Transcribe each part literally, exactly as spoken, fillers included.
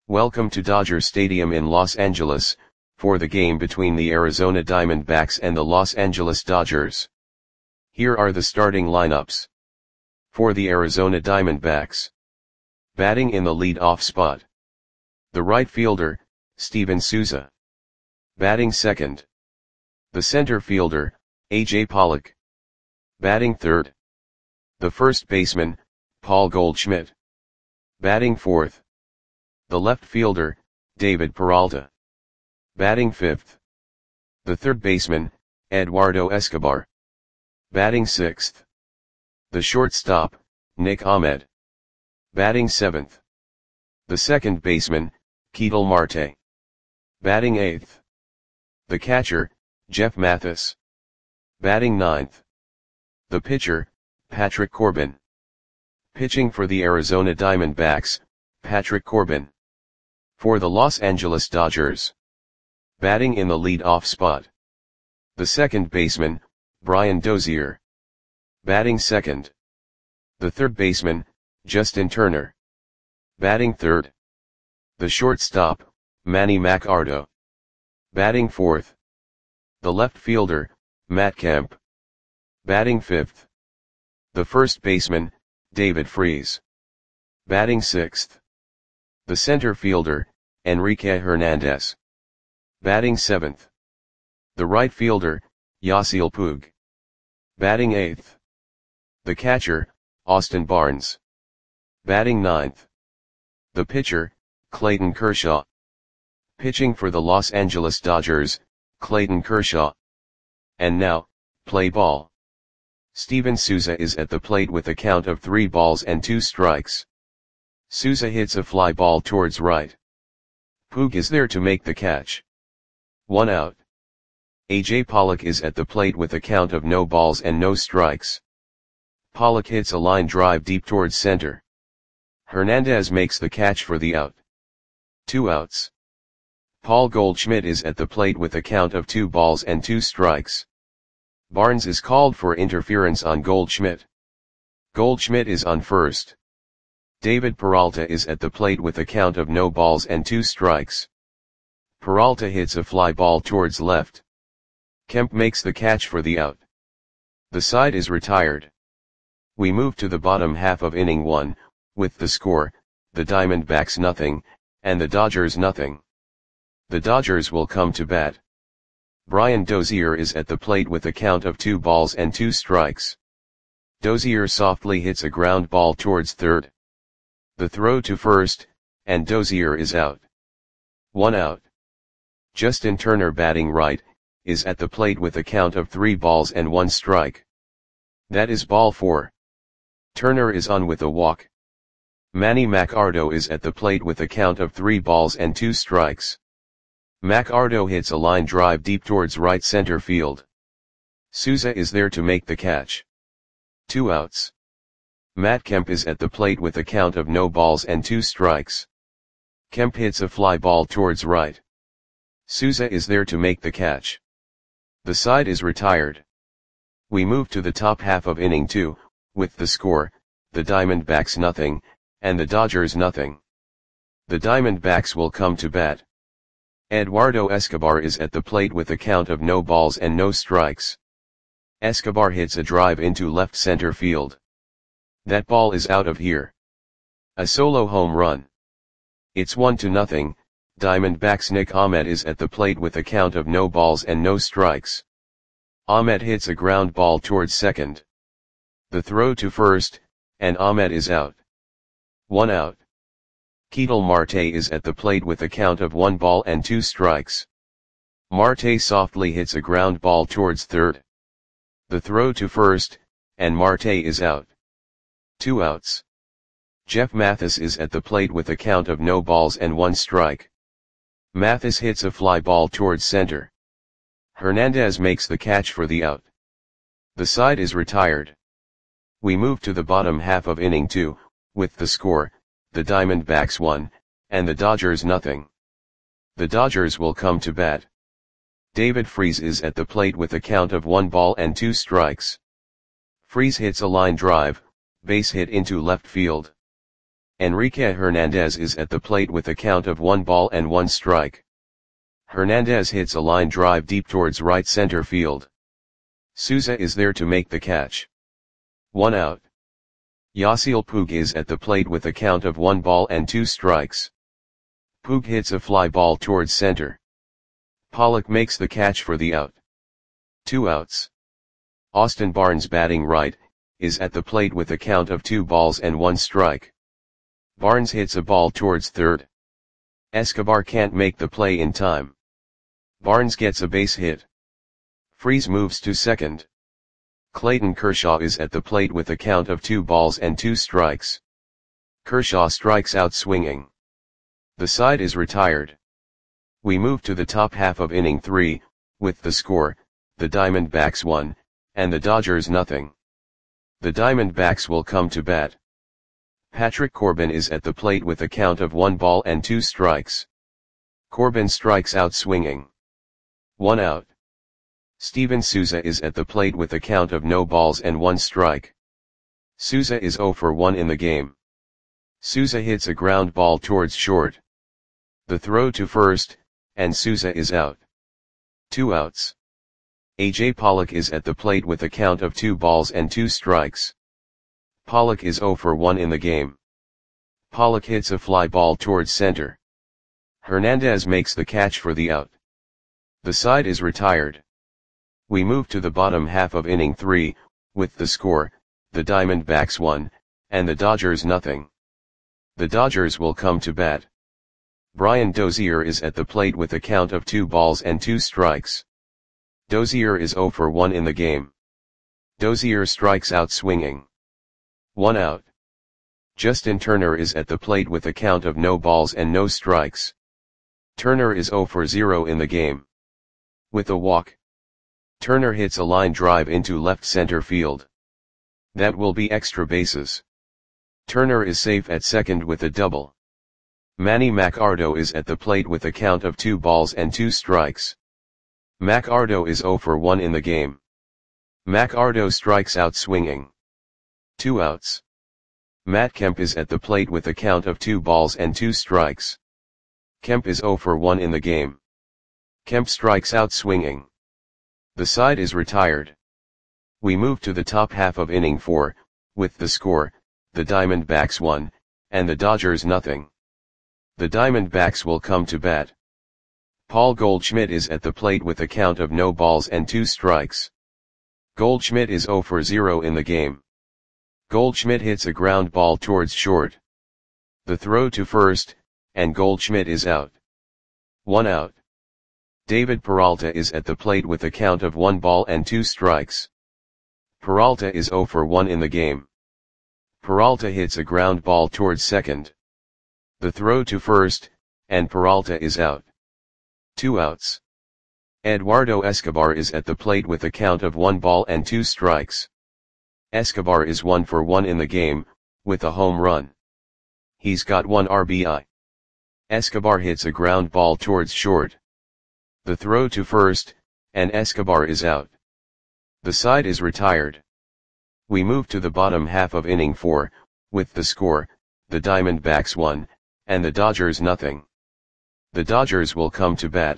Welcome to Dodger Stadium in Los Angeles, for the game between the Arizona Diamondbacks and the Los Angeles Dodgers. Here are the starting lineups. For the Arizona Diamondbacks. Batting in the lead-off spot. The right fielder, Steven Souza. Batting second. The center fielder, A J Pollock. Batting third. The first baseman, Paul Goldschmidt. Batting fourth. The left fielder, David Peralta. Batting fifth. The third baseman, Eduardo Escobar. Batting sixth. The shortstop, Nick Ahmed. Batting seventh. The second baseman, Ketel Marte. Batting eighth. The catcher, Jeff Mathis. Batting ninth. The pitcher, Patrick Corbin. Pitching for the Arizona Diamondbacks, Patrick Corbin. For the Los Angeles Dodgers. Batting in the lead-off spot. The second baseman, Brian Dozier. Batting second. The third baseman, Justin Turner. Batting third. The shortstop, Manny Machado. Batting fourth. The left fielder, Matt Kemp. Batting fifth. The first baseman, David Freese. Batting sixth. The center fielder, Enrique Hernandez. Batting seventh. The right fielder, Yasiel Puig. Batting eighth. The catcher, Austin Barnes. Batting ninth. The pitcher, Clayton Kershaw. Pitching for the Los Angeles Dodgers, Clayton Kershaw. And now, play ball. Steven Souza is at the plate with a count of three balls and two strikes. Souza hits a fly ball towards right. Puig is there to make the catch. One out. A J Pollock is at the plate with a count of no balls and no strikes. Pollock hits a line drive deep towards center. Hernandez makes the catch for the out. Two outs. Paul Goldschmidt is at the plate with a count of two balls and two strikes. Barnes is called for interference on Goldschmidt. Goldschmidt is on first. David Peralta is at the plate with a count of no balls and two strikes. Peralta hits a fly ball towards left. Kemp makes the catch for the out. The side is retired. We move to the bottom half of inning one, with the score, the Diamondbacks nothing, and the Dodgers nothing. The Dodgers will come to bat. Brian Dozier is at the plate with a count of two balls and two strikes. Dozier softly hits a ground ball towards third. The throw to first, and Dozier is out. One out. Justin Turner, batting right, is at the plate with a count of three balls and one strike. That is ball four. Turner is on with a walk. Manny Machado is at the plate with a count of three balls and two strikes. Machado hits a line drive deep towards right center field. Souza is there to make the catch. Two outs. Matt Kemp is at the plate with a count of no balls and two strikes. Kemp hits a fly ball towards right. Souza is there to make the catch. The side is retired. We move to the top half of inning two, with the score, the Diamondbacks nothing, and the Dodgers nothing. The Diamondbacks will come to bat. Eduardo Escobar is at the plate with a count of no balls and no strikes. Escobar hits a drive into left center field. That ball is out of here. A solo home run. It's one to nothing. Diamondbacks Nick Ahmed is at the plate with a count of no balls and no strikes. Ahmed hits a ground ball towards second. The throw to first, and Ahmed is out. One out. Ketel Marte is at the plate with a count of one ball and two strikes. Marte softly hits a ground ball towards third. The throw to first, and Marte is out. Two outs. Jeff Mathis is at the plate with a count of no balls and one strike. Mathis hits a fly ball towards center. Hernandez makes the catch for the out. The side is retired. We move to the bottom half of inning two, with the score, the Diamondbacks one, and the Dodgers nothing. The Dodgers will come to bat. David Freese is at the plate with a count of one ball and two strikes. Freese hits a line drive, base hit into left field. Enrique Hernandez is at the plate with a count of one ball and one strike. Hernandez hits a line drive deep towards right center field. Souza is there to make the catch. One out. Yasiel Puig is at the plate with a count of one ball and two strikes. Puig hits a fly ball towards center. Pollock makes the catch for the out. Two outs. Austin Barnes, batting right, is at the plate with a count of two balls and one strike. Barnes hits a ball towards third. Escobar can't make the play in time. Barnes gets a base hit. Freese moves to second. Clayton Kershaw is at the plate with a count of two balls and two strikes. Kershaw strikes out swinging. The side is retired. We move to the top half of inning three, with the score, the Diamondbacks one, and the Dodgers nothing. The Diamondbacks will come to bat. Patrick Corbin is at the plate with a count of one ball and two strikes. Corbin strikes out swinging. One out. Steven Souza is at the plate with a count of no balls and one strike. Souza is zero for one in the game. Souza hits a ground ball towards short. The throw to first, and Souza is out. Two outs. A J Pollock is at the plate with a count of two balls and two strikes. Pollock is zero for one in the game. Pollock hits a fly ball towards center. Hernandez makes the catch for the out. The side is retired. We move to the bottom half of inning three, with the score, the Diamondbacks one, and the Dodgers nothing. The Dodgers will come to bat. Brian Dozier is at the plate with a count of two balls and two strikes. Dozier is zero for one in the game. Dozier strikes out swinging. One out. Justin Turner is at the plate with a count of no balls and no strikes. Turner is zero for zero in the game. With a walk, Turner hits a line drive into left center field. That will be extra bases. Turner is safe at second with a double. Manny Machado is at the plate with a count of two balls and two strikes. Machado is zero for one in the game. Machado strikes out swinging. Two outs. Matt Kemp is at the plate with a count of two balls and two strikes. Kemp is zero for one in the game. Kemp strikes out swinging. The side is retired. We move to the top half of inning four, with the score, the Diamondbacks one, and the Dodgers nothing. The Diamondbacks will come to bat. Paul Goldschmidt is at the plate with a count of no balls and two strikes. Goldschmidt is zero for zero in the game. Goldschmidt hits a ground ball towards short. The throw to first, and Goldschmidt is out. One out. David Peralta is at the plate with a count of one ball and two strikes. Peralta is zero for one in the game. Peralta hits a ground ball towards second. The throw to first, and Peralta is out. Two outs. Eduardo Escobar is at the plate with a count of one ball and two strikes. Escobar is one for one in the game, with a home run. He's got one R B I. Escobar hits a ground ball towards short. The throw to first, and Escobar is out. The side is retired. We move to the bottom half of inning four, with the score, the Diamondbacks one, and the Dodgers nothing. The Dodgers will come to bat.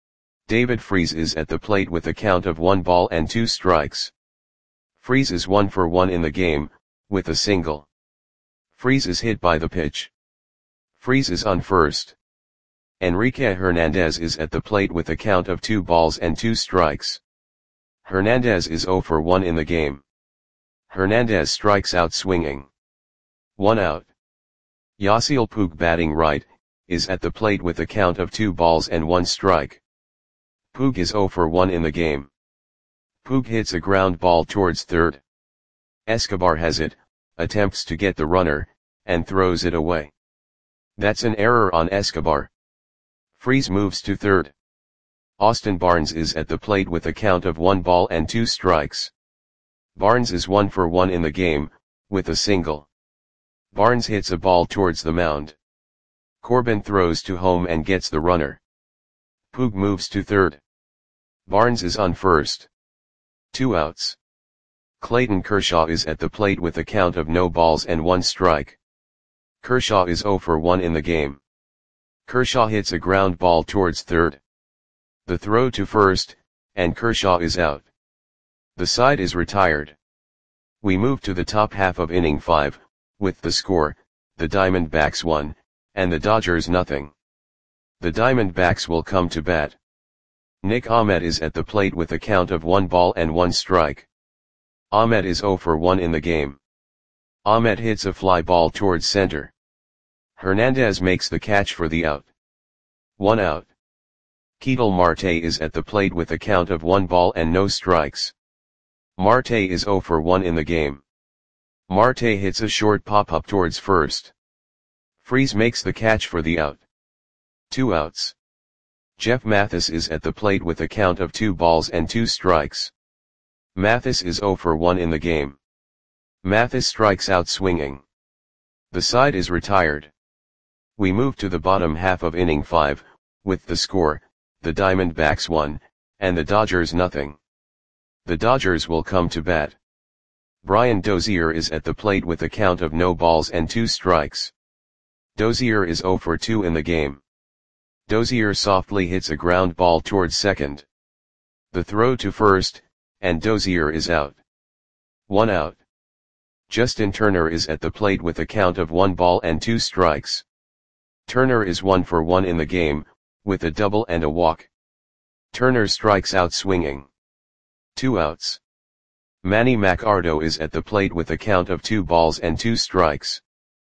David Freese is at the plate with a count of one ball and two strikes. Freese is one for one in the game, with a single. Freese is hit by the pitch. Freese is on first. Enrique Hernandez is at the plate with a count of two balls and two strikes. Hernandez is zero for one in the game. Hernandez strikes out swinging. One out. Yasiel Puig, batting right, is at the plate with a count of two balls and one strike. Puig is zero for one in the game. Puig hits a ground ball towards third. Escobar has it, attempts to get the runner, and throws it away. That's an error on Escobar. Freese moves to third. Austin Barnes is at the plate with a count of one ball and two strikes. Barnes is one for one in the game, with a single. Barnes hits a ball towards the mound. Corbin throws to home and gets the runner. Puig moves to third. Barnes is on first. Two outs. Clayton Kershaw is at the plate with a count of no balls and one strike. Kershaw is zero for one in the game. Kershaw hits a ground ball towards third. The throw to first, and Kershaw is out. The side is retired. We move to the top half of inning five, with the score, the Diamondbacks one, and the Dodgers nothing. The Diamondbacks will come to bat. Nick Ahmed is at the plate with a count of one ball and one strike. Ahmed is zero for one in the game. Ahmed hits a fly ball towards center. Hernandez makes the catch for the out. One out. Ketel Marte is at the plate with a count of one ball and no strikes. Marte is zero for one in the game. Marte hits a short pop-up towards first. Freese makes the catch for the out. Two outs. Jeff Mathis is at the plate with a count of two balls and two strikes. Mathis is zero for one in the game. Mathis strikes out swinging. The side is retired. We move to the bottom half of inning five, with the score, the Diamondbacks one, and the Dodgers nothing. The Dodgers will come to bat. Brian Dozier is at the plate with a count of no balls and two strikes. Dozier is zero for two in the game. Dozier softly hits a ground ball towards second. The throw to first, and Dozier is out. One out. Justin Turner is at the plate with a count of one ball and two strikes. Turner is one for one in the game, with a double and a walk. Turner strikes out swinging. Two outs. Manny Machado is at the plate with a count of two balls and two strikes.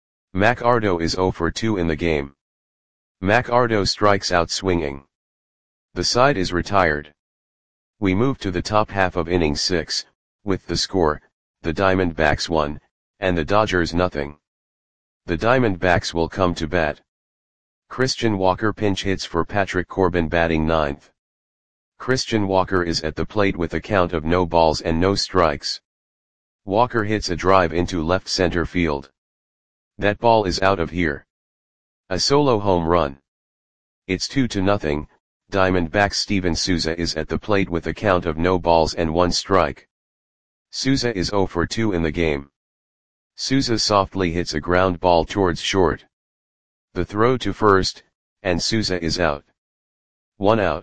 Machado is zero for two in the game. Machado strikes out swinging. The side is retired. We move to the top half of inning six, with the score, the Diamondbacks one, and the Dodgers nothing. The Diamondbacks will come to bat. Christian Walker pinch hits for Patrick Corbin batting ninth. Christian Walker is at the plate with a count of no balls and no strikes. Walker hits a drive into left center field. That ball is out of here. A solo home run. It's two to nothing. Diamondbacks Steven Souza is at the plate with a count of no balls and one strike. Souza is zero for two in the game. Souza softly hits a ground ball towards short. The throw to first, and Souza is out. One out.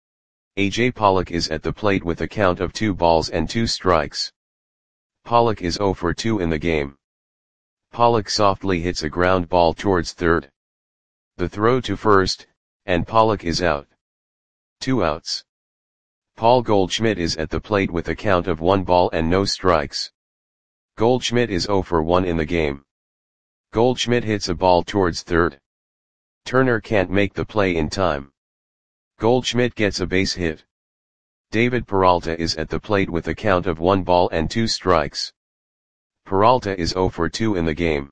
A J Pollock is at the plate with a count of two balls and two strikes. Pollock is zero for two in the game. Pollock softly hits a ground ball towards third. The throw to first, and Pollock is out. Two outs. Paul Goldschmidt is at the plate with a count of one ball and no strikes. Goldschmidt is zero for one in the game. Goldschmidt hits a ball towards third. Turner can't make the play in time. Goldschmidt gets a base hit. David Peralta is at the plate with a count of one ball and two strikes. Peralta is zero for two in the game.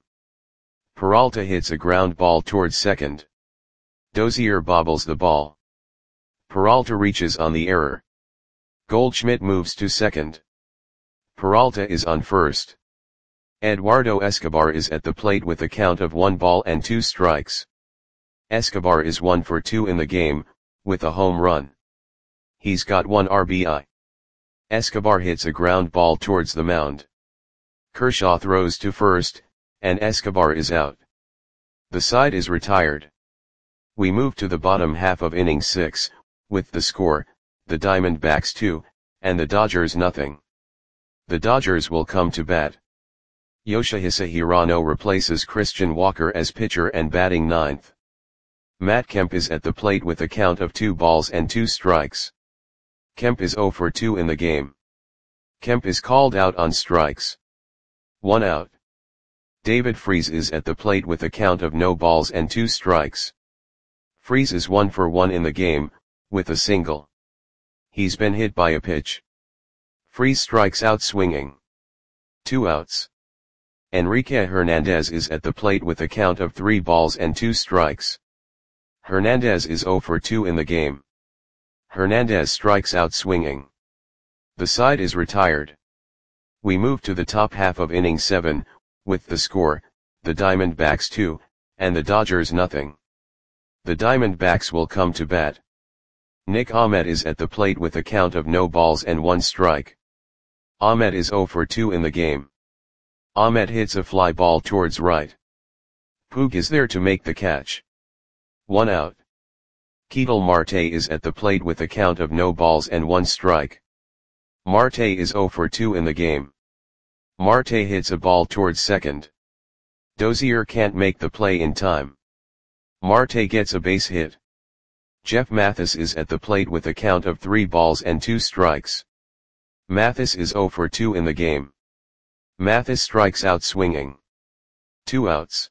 Peralta hits a ground ball towards second. Dozier bobbles the ball. Peralta reaches on the error. Goldschmidt moves to second. Peralta is on first. Eduardo Escobar is at the plate with a count of one ball and two strikes. Escobar is one for two in the game, with a home run. He's got one R B I. Escobar hits a ground ball towards the mound. Kershaw throws to first, and Escobar is out. The side is retired. We move to the bottom half of inning six, with the score, the Diamondbacks two, and the Dodgers nothing. The Dodgers will come to bat. Yoshihisa Hirano replaces Christian Walker as pitcher and batting ninth. Matt Kemp is at the plate with a count of two balls and two strikes. Kemp is zero for two in the game. Kemp is called out on strikes. One out. David Freese is at the plate with a count of no balls and two strikes. Freese is one for one in the game, with a single. He's been hit by a pitch. Freese strikes out swinging. Two outs. Enrique Hernandez is at the plate with a count of three balls and two strikes. Hernandez is zero for two in the game. Hernandez strikes out swinging. The side is retired. We move to the top half of inning seven, with the score, the Diamondbacks two, and the Dodgers nothing. The Diamondbacks will come to bat. Nick Ahmed is at the plate with a count of no balls and one strike. Ahmed is zero for two in the game. Ahmed hits a fly ball towards right. Puig is there to make the catch. One out. Ketel Marte is at the plate with a count of no balls and one strike. Marte is zero for two in the game. Marte hits a ball towards second. Dozier can't make the play in time. Marte gets a base hit. Jeff Mathis is at the plate with a count of three balls and two strikes. Mathis is zero for two in the game. Mathis strikes out swinging. Two outs.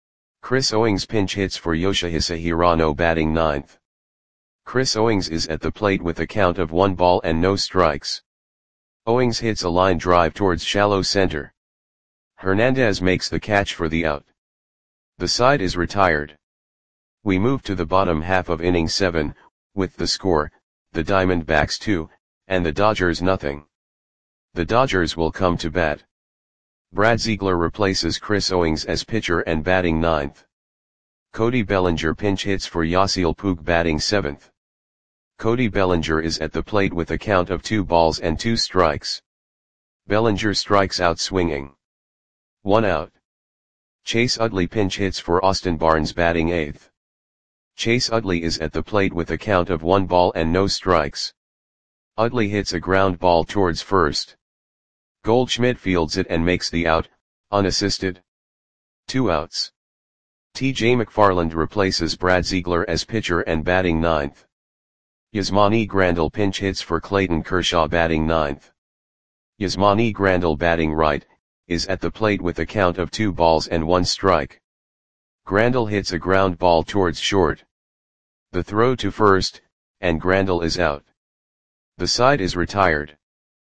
Chris Owings pinch hits for Yoshihisa Hirano batting ninth. Chris Owings is at the plate with a count of one ball and no strikes. Owings hits a line drive towards shallow center. Hernandez makes the catch for the out. The side is retired. We move to the bottom half of inning seven, with the score, the Diamondbacks two, and the Dodgers nothing. The Dodgers will come to bat. Brad Ziegler replaces Chris Owings as pitcher and batting ninth. Cody Bellinger pinch hits for Yasiel Puig batting seventh. Cody Bellinger is at the plate with a count of two balls and two strikes. Bellinger strikes out swinging. One out. Chase Utley pinch hits for Austin Barnes batting eighth. Chase Utley is at the plate with a count of one ball and no strikes. Utley hits a ground ball towards first. Goldschmidt fields it and makes the out, unassisted. Two outs. T J McFarland replaces Brad Ziegler as pitcher and batting ninth. Yasmani Grandal pinch hits for Clayton Kershaw batting ninth. Yasmani Grandal batting right, is at the plate with a count of two balls and one strike. Grandal hits a ground ball towards short. The throw to first, and Grandal is out. The side is retired.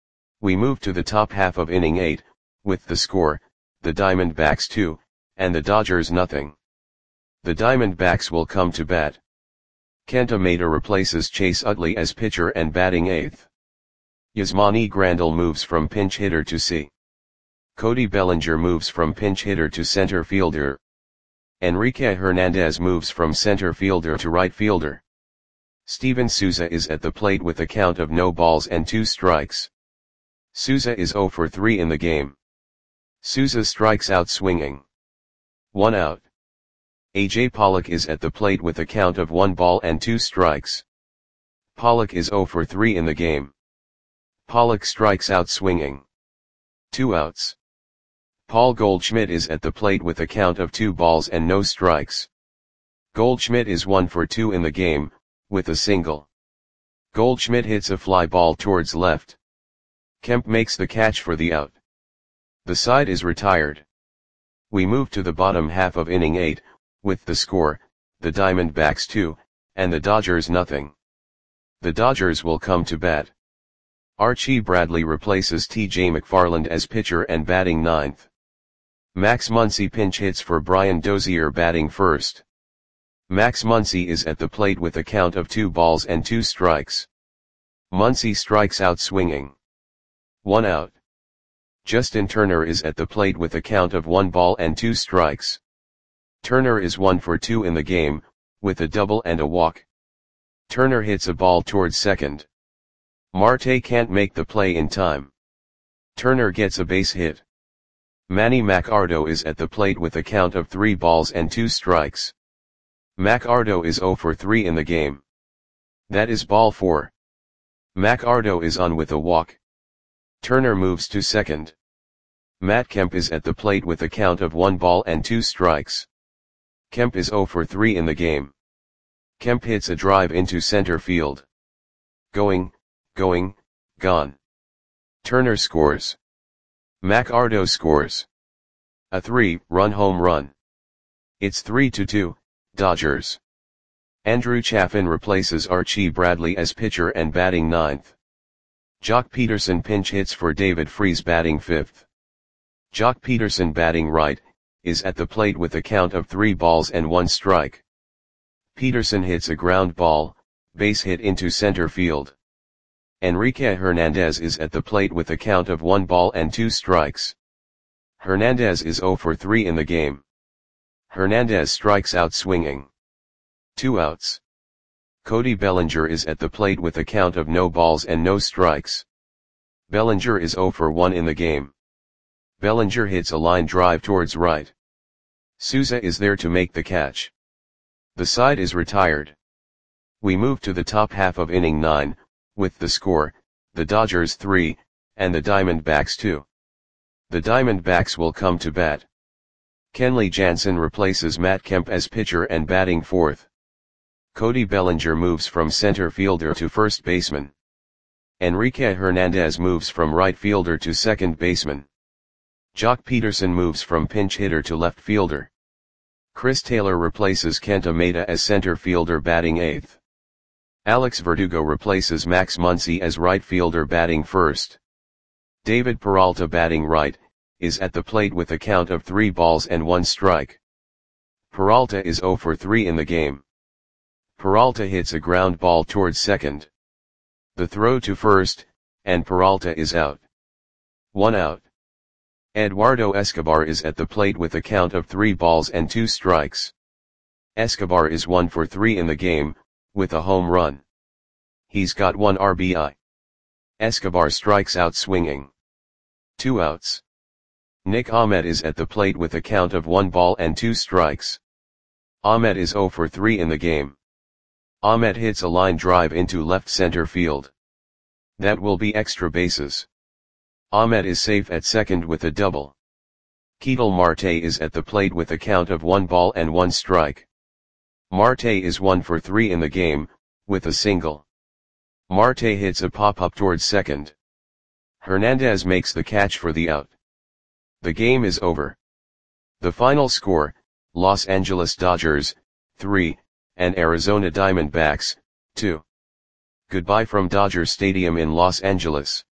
We move to the top half of inning eight, with the score, the Diamondbacks two, and the Dodgers nothing. The Diamondbacks will come to bat. Kenta Maeda replaces Chase Utley as pitcher and batting eighth. Yasmani Grandal moves from pinch hitter to C. Cody Bellinger moves from pinch hitter to center fielder. Enrique Hernandez moves from center fielder to right fielder. Steven Souza is at the plate with a count of no balls and two strikes. Souza is zero for three in the game. Souza strikes out swinging. One out. A J Pollock is at the plate with a count of one ball and two strikes. Pollock is zero for three in the game. Pollock strikes out swinging. Two outs. Paul Goldschmidt is at the plate with a count of two balls and no strikes. Goldschmidt is one for two in the game, with a single. Goldschmidt hits a fly ball towards left. Kemp makes the catch for the out. The side is retired. We move to the bottom half of inning eight, with the score, the Diamondbacks two, and the Dodgers nothing. The Dodgers will come to bat. Archie Bradley replaces T J McFarland as pitcher and batting ninth. Max Muncy pinch hits for Brian Dozier batting first. Max Muncy is at the plate with a count of two balls and two strikes. Muncy strikes out swinging. One out. Justin Turner is at the plate with a count of one ball and two strikes. Turner is one for two in the game, with a double and a walk. Turner hits a ball towards second. Marte can't make the play in time. Turner gets a base hit. Manny Machado is at the plate with a count of three balls and two strikes. Machado is zero for three in the game. That is ball four. Machado is on with a walk. Turner moves to second. Matt Kemp is at the plate with a count of one ball and two strikes. Kemp is zero for three in the game. Kemp hits a drive into center field. Going, going, gone. Turner scores. Machado scores. A three-run home run. It's three to two, Dodgers. Andrew Chafin replaces Archie Bradley as pitcher and batting ninth. Jock Peterson pinch hits for David Freese batting fifth. Jock Peterson batting right, is at the plate with a count of three balls and one strike. Peterson hits a ground ball, base hit into center field. Enrique Hernandez is at the plate with a count of one ball and two strikes. Hernandez is zero for three in the game. Hernandez strikes out swinging. Two outs. Cody Bellinger is at the plate with a count of no balls and no strikes. Bellinger is zero for one in the game. Bellinger hits a line drive towards right. Souza is there to make the catch. The side is retired. We move to the top half of inning nine, with the score, the Dodgers three, and the Diamondbacks two. The Diamondbacks will come to bat. Kenley Jansen replaces Matt Kemp as pitcher and batting fourth. Cody Bellinger moves from center fielder to first baseman. Enrique Hernandez moves from right fielder to second baseman. Jock Peterson moves from pinch hitter to left fielder. Chris Taylor replaces Kenta Maeda as center fielder batting eighth. Alex Verdugo replaces Max Muncy as right fielder batting first. David Peralta batting right, is at the plate with a count of three balls and one strike. Peralta is zero for three in the game. Peralta hits a ground ball towards second. The throw to first, and Peralta is out. One out. Eduardo Escobar is at the plate with a count of three balls and two strikes. Escobar is one for three in the game, with a home run. He's got one R B I. Escobar strikes out swinging. Two outs. Nick Ahmed is at the plate with a count of one ball and two strikes. Ahmed is zero for three in the game. Ahmed hits a line drive into left center field. That will be extra bases. Ahmed is safe at second with a double. Ketel Marte is at the plate with a count of one ball and one strike. Marte is one for three in the game, with a single. Marte hits a pop-up towards second. Hernandez makes the catch for the out. The game is over. The final score, Los Angeles Dodgers, three, and Arizona Diamondbacks, two. Goodbye from Dodger Stadium in Los Angeles.